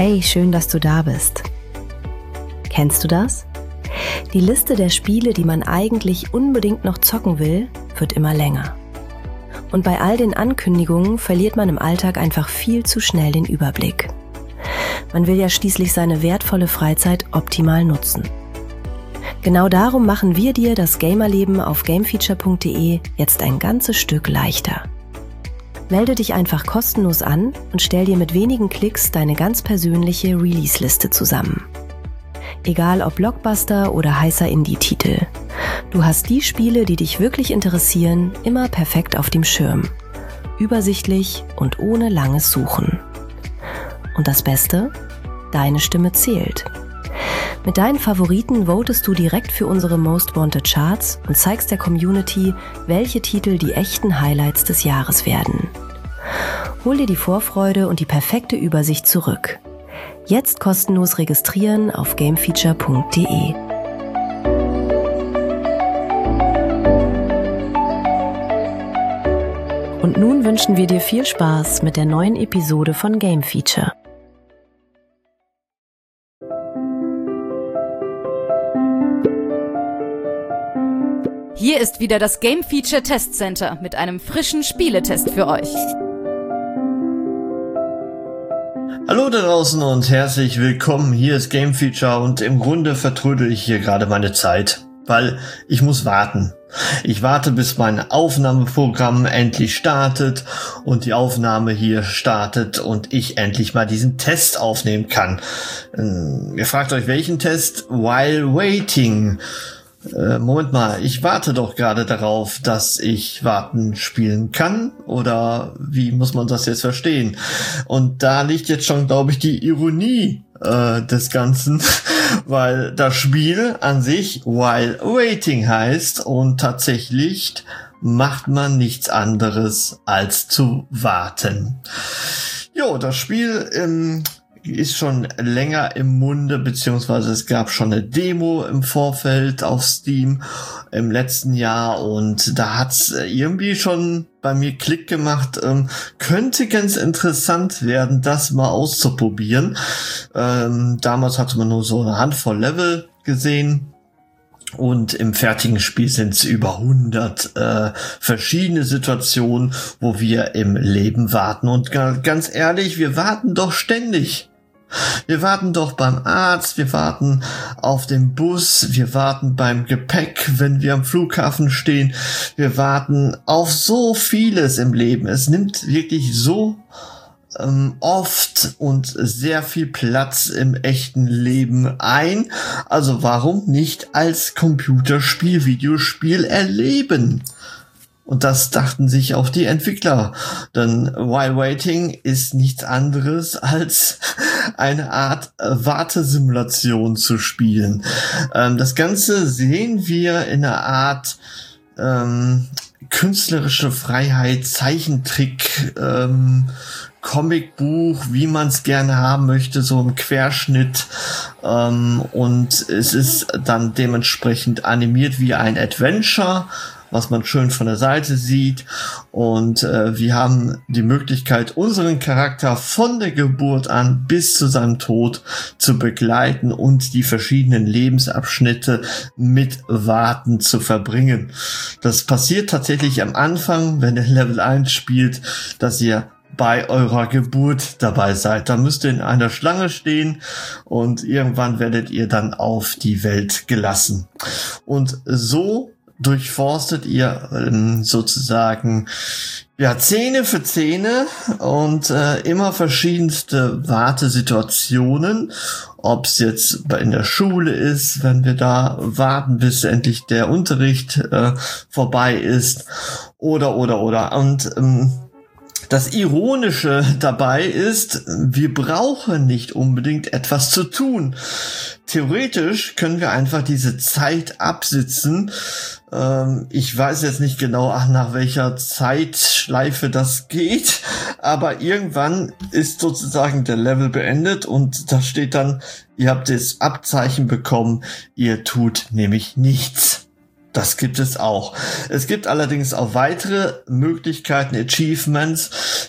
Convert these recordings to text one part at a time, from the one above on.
Hey, schön, dass du da bist. Kennst du das? Die Liste der Spiele, die man eigentlich unbedingt noch zocken will, wird immer länger. Und bei all den Ankündigungen verliert man im Alltag einfach viel zu schnell den Überblick. Man will ja schließlich seine wertvolle Freizeit optimal nutzen. Genau darum machen wir dir das Gamerleben auf gamefeature.de jetzt ein ganzes Stück leichter. Melde dich einfach kostenlos an und stell dir mit wenigen Klicks deine ganz persönliche Release-Liste zusammen. Egal ob Blockbuster oder heißer Indie-Titel. Du hast die Spiele, die dich wirklich interessieren, immer perfekt auf dem Schirm. Übersichtlich und ohne langes Suchen. Und das Beste? Deine Stimme zählt. Mit deinen Favoriten votest du direkt für unsere Most Wanted Charts und zeigst der Community, welche Titel die echten Highlights des Jahres werden. Hol dir die Vorfreude und die perfekte Übersicht zurück. Jetzt kostenlos registrieren auf gamefeature.de. Und nun wünschen wir dir viel Spaß mit der neuen Episode von Game Feature. Hier ist wieder das Game Feature Test Center mit einem frischen Spieletest für euch. Hallo da draußen und herzlich willkommen. Hier ist Game Feature und im Grunde vertrödel ich hier gerade meine Zeit, weil ich muss warten. Ich warte, bis mein Aufnahmeprogramm endlich startet und die Aufnahme hier startet und ich endlich mal diesen Test aufnehmen kann. Ihr fragt euch, welchen Test? While Waiting. Moment mal, ich warte doch gerade darauf, dass ich Warten spielen kann, oder wie muss man das jetzt verstehen? Und da liegt jetzt schon, glaube ich, die Ironie des Ganzen, weil das Spiel an sich While Waiting heißt und tatsächlich macht man nichts anderes als zu warten. Jo, das Spiel ist schon länger im Munde, beziehungsweise es gab schon eine Demo im Vorfeld auf Steam im letzten Jahr und da hat's irgendwie schon bei mir Klick gemacht. Könnte ganz interessant werden, das mal auszuprobieren. Damals hatte man nur so eine Handvoll Level gesehen. Und im fertigen Spiel sind es über 100 verschiedene Situationen, wo wir im Leben warten. Und ganz ehrlich, wir warten doch ständig. Wir warten doch beim Arzt, wir warten auf den Bus, wir warten beim Gepäck, wenn wir am Flughafen stehen. Wir warten auf so vieles im Leben. Es nimmt wirklich so oft und sehr viel Platz im echten Leben ein. Also warum nicht als Computerspiel, Videospiel erleben? Und das dachten sich auch die Entwickler. Denn While Waiting ist nichts anderes als eine Art Wartesimulation zu spielen. Das Ganze sehen wir in einer Art künstlerische Freiheit, Zeichentrick, Comicbuch, wie man es gerne haben möchte, so im Querschnitt. Und es ist dann dementsprechend animiert wie ein Adventure, was man schön von der Seite sieht. Und wir haben die Möglichkeit, unseren Charakter von der Geburt an bis zu seinem Tod zu begleiten und die verschiedenen Lebensabschnitte mit Warten zu verbringen. Das passiert tatsächlich am Anfang, wenn der Level 1 spielt, dass ihr bei eurer Geburt dabei seid. Da müsst ihr in einer Schlange stehen und irgendwann werdet ihr dann auf die Welt gelassen. Und so durchforstet ihr sozusagen Szene für Szene und immer verschiedenste Wartesituationen, ob es jetzt in der Schule ist, wenn wir da warten, bis endlich der Unterricht vorbei ist, oder. Und das Ironische dabei ist, wir brauchen nicht unbedingt etwas zu tun. Theoretisch können wir einfach diese Zeit absitzen. Ich weiß jetzt nicht genau, nach welcher Zeitschleife das geht, aber irgendwann ist sozusagen der Level beendet und da steht dann, ihr habt das Abzeichen bekommen, ihr tut nämlich nichts. Das gibt es auch. Es gibt allerdings auch weitere Möglichkeiten, Achievements,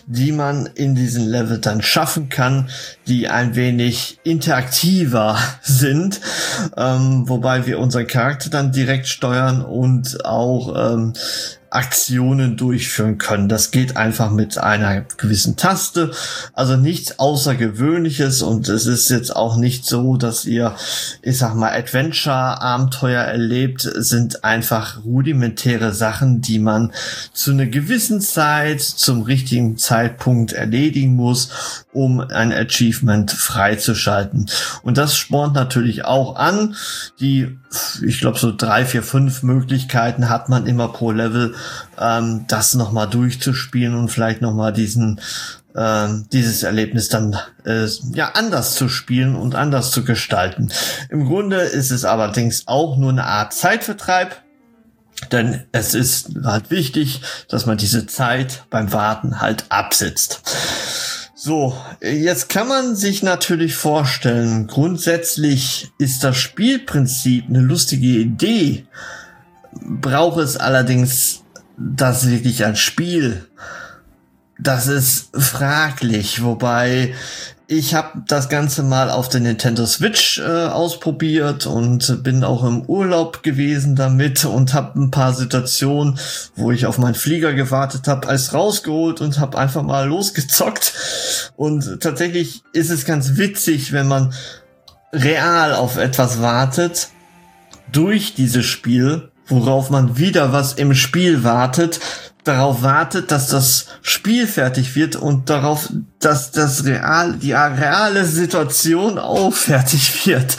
die man in diesen Level dann schaffen kann, die ein wenig interaktiver sind, wobei wir unseren Charakter dann direkt steuern und auch Aktionen durchführen können. Das geht einfach mit einer gewissen Taste, also nichts Außergewöhnliches, und es ist jetzt auch nicht so, dass ihr, ich sag mal, Adventure-Abenteuer erlebt. Es sind einfach rudimentäre Sachen, die man zu einer gewissen Zeit, zum richtigen Zeitpunkt erledigen muss, um ein Achievement freizuschalten. Und das spornt natürlich auch an. Ich glaube, so 3, 4, 5 Möglichkeiten hat man immer pro Level, das nochmal durchzuspielen und vielleicht nochmal dieses Erlebnis dann anders zu spielen und anders zu gestalten. Im Grunde ist es allerdings auch nur eine Art Zeitvertreib, denn es ist halt wichtig, dass man diese Zeit beim Warten halt absitzt. So, jetzt kann man sich natürlich vorstellen, grundsätzlich ist das Spielprinzip eine lustige Idee, braucht es allerdings das wirklich als Spiel. Das ist fraglich, wobei ich habe das Ganze mal auf der Nintendo Switch ausprobiert und bin auch im Urlaub gewesen damit und habe ein paar Situationen, wo ich auf meinen Flieger gewartet habe, alles rausgeholt und habe einfach mal losgezockt. Und tatsächlich ist es ganz witzig, wenn man real auf etwas wartet, durch dieses Spiel, worauf man wieder was im Spiel wartet, darauf wartet, dass das Spiel fertig wird und darauf, dass die reale Situation auch fertig wird.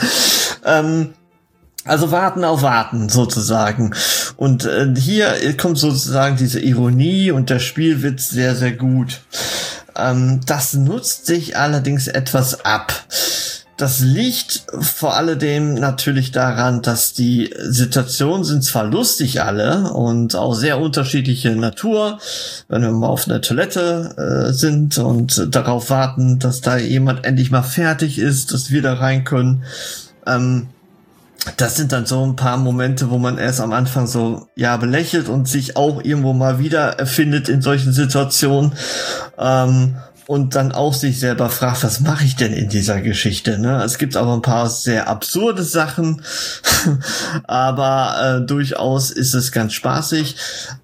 Also warten auf warten sozusagen. Und hier kommt sozusagen diese Ironie und der Spielwitz sehr, sehr gut. Das nutzt sich allerdings etwas ab. Das liegt vor alledem natürlich daran, dass die Situationen sind zwar lustig alle und auch sehr unterschiedliche Natur, wenn wir mal auf einer Toilette sind und darauf warten, dass da jemand endlich mal fertig ist, dass wir da rein können. Das sind dann so ein paar Momente, wo man erst am Anfang so belächelt und sich auch irgendwo mal wieder erfindet in solchen Situationen. Und dann auch sich selber fragt, was mache ich denn in dieser Geschichte? Ne? Es gibt aber ein paar sehr absurde Sachen, aber durchaus ist es ganz spaßig.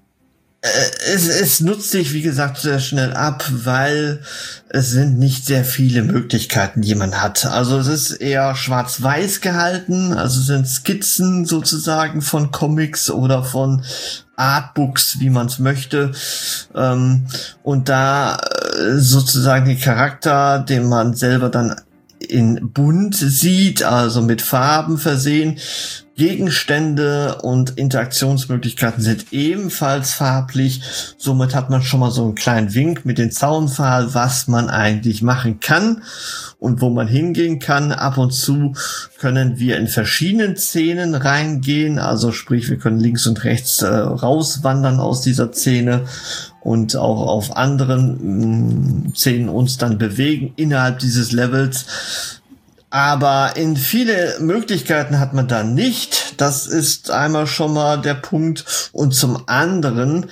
Es nutzt sich, wie gesagt, sehr schnell ab, weil es sind nicht sehr viele Möglichkeiten, die man hat. Also es ist eher schwarz-weiß gehalten, also es sind Skizzen sozusagen von Comics oder von Artbooks, wie man es möchte. Und da sozusagen den Charakter, den man selber dann in bunt sieht, also mit Farben versehen. Gegenstände und Interaktionsmöglichkeiten sind ebenfalls farblich. Somit hat man schon mal so einen kleinen Wink mit den Zaunpfahl, was man eigentlich machen kann und wo man hingehen kann. Ab und zu können wir in verschiedenen Szenen reingehen. Also sprich, wir können links und rechts rauswandern aus dieser Szene und auch auf anderen Szenen uns dann bewegen innerhalb dieses Levels. Aber in viele Möglichkeiten hat man da nicht. Das ist einmal schon mal der Punkt. Und zum anderen,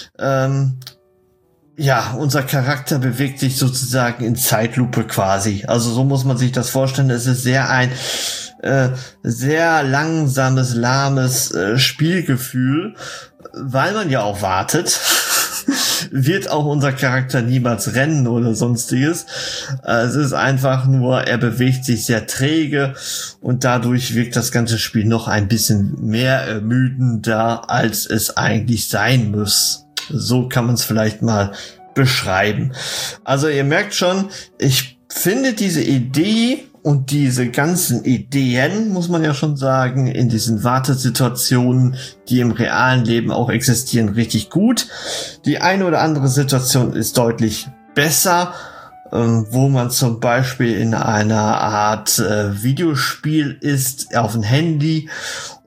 unser Charakter bewegt sich sozusagen in Zeitlupe quasi. Also so muss man sich das vorstellen. Es ist ein sehr langsames, lahmes Spielgefühl, weil man ja auch wartet. Wird auch unser Charakter niemals rennen oder sonstiges. Es ist einfach nur, er bewegt sich sehr träge und dadurch wirkt das ganze Spiel noch ein bisschen mehr ermüdender, als es eigentlich sein muss. So kann man es vielleicht mal beschreiben. Also ihr merkt schon, ich finde diese Idee und diese ganzen Ideen, muss man ja schon sagen, in diesen Wartesituationen, die im realen Leben auch existieren, richtig gut. Die eine oder andere Situation ist deutlich besser, wo man zum Beispiel in einer Art Videospiel ist auf dem Handy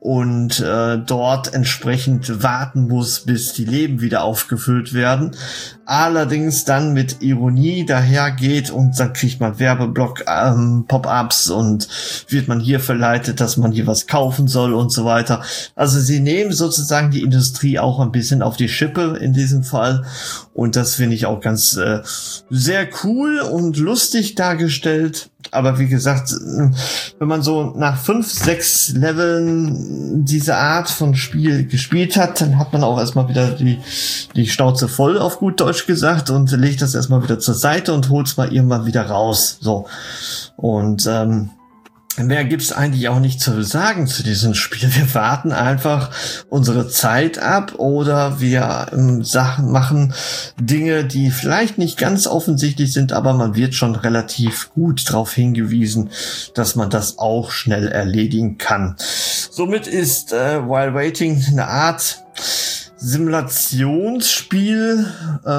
und dort entsprechend warten muss, bis die Leben wieder aufgefüllt werden. Allerdings dann mit Ironie dahergeht und dann kriegt man Werbeblock, Pop-ups und wird man hier verleitet, dass man hier was kaufen soll und so weiter. Also sie nehmen sozusagen die Industrie auch ein bisschen auf die Schippe in diesem Fall und das finde ich auch ganz sehr cool und lustig dargestellt. Aber wie gesagt, wenn man so nach 5, 6 Leveln diese Art von Spiel gespielt hat, dann hat man auch erstmal wieder die Schnauze voll, auf gut Deutsch gesagt, und legt das erstmal wieder zur Seite und holt es mal irgendwann wieder raus. So. Und mehr gibt's eigentlich auch nicht zu sagen zu diesem Spiel. Wir warten einfach unsere Zeit ab oder wir Sachen machen Dinge, die vielleicht nicht ganz offensichtlich sind, aber man wird schon relativ gut darauf hingewiesen, dass man das auch schnell erledigen kann. Somit ist While Waiting eine Art Simulationsspiel,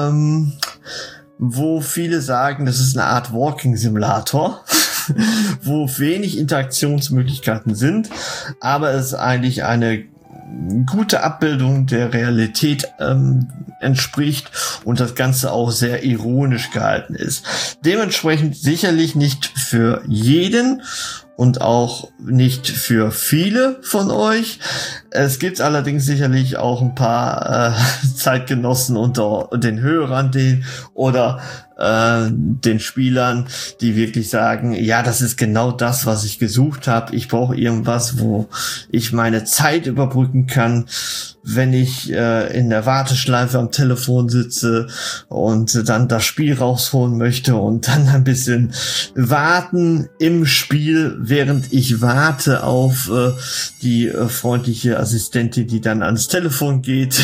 wo viele sagen, das ist eine Art Walking Simulator. Wo wenig Interaktionsmöglichkeiten sind, aber es eigentlich eine gute Abbildung der Realität entspricht und das Ganze auch sehr ironisch gehalten ist. Dementsprechend sicherlich nicht für jeden und auch nicht für viele von euch. Es gibt allerdings sicherlich auch ein paar Zeitgenossen unter den Hörern oder den Spielern, die wirklich sagen, ja, das ist genau das, was ich gesucht habe. Ich brauche irgendwas, wo ich meine Zeit überbrücken kann, wenn ich in der Warteschleife am Telefon sitze und dann das Spiel rausholen möchte und dann ein bisschen warten im Spiel, während ich warte auf die freundliche Assistentin, die dann ans Telefon geht.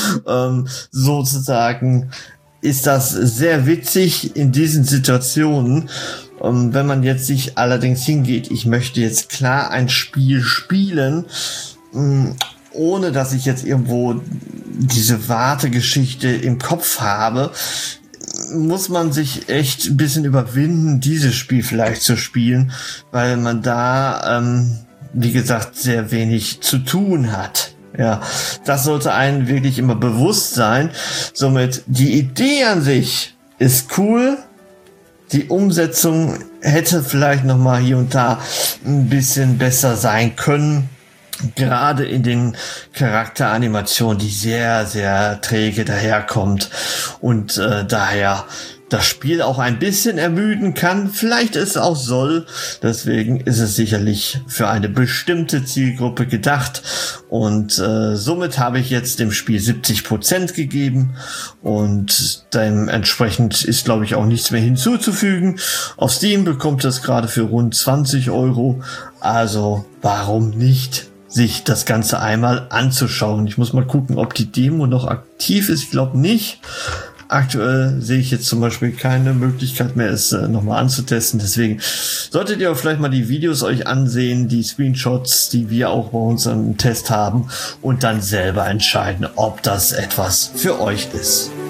Sozusagen ist das sehr witzig in diesen Situationen. Wenn man jetzt sich allerdings hingeht, ich möchte jetzt klar ein Spiel spielen, ohne dass ich jetzt irgendwo diese Wartegeschichte im Kopf habe, muss man sich echt ein bisschen überwinden, dieses Spiel vielleicht zu spielen, weil man da, wie gesagt, sehr wenig zu tun hat. Ja, das sollte einem wirklich immer bewusst sein. Somit, die Idee an sich ist cool. Die Umsetzung hätte vielleicht noch mal hier und da ein bisschen besser sein können. Gerade in den Charakteranimationen, die sehr, sehr träge daherkommt und daher das Spiel auch ein bisschen ermüden kann, vielleicht es auch soll. Deswegen ist es sicherlich für eine bestimmte Zielgruppe gedacht und somit habe ich jetzt dem Spiel 70% gegeben und dementsprechend ist, glaube ich, auch nichts mehr hinzuzufügen. Auf Steam bekommt es gerade für rund 20 €, also warum nicht sich das Ganze einmal anzuschauen. Ich muss mal gucken, ob die Demo noch aktiv ist. Ich glaube nicht. Aktuell sehe ich jetzt zum Beispiel keine Möglichkeit mehr, es nochmal anzutesten. Deswegen solltet ihr auch vielleicht mal die Videos euch ansehen, die Screenshots, die wir auch bei uns im Test haben und dann selber entscheiden, ob das etwas für euch ist.